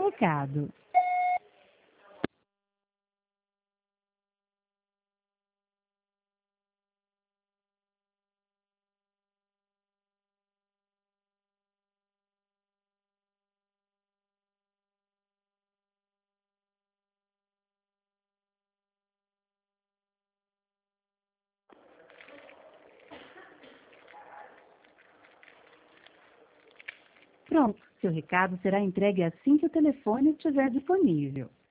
seu recado. Pronto, seu recado será entregue assim que o telefone estiver disponível.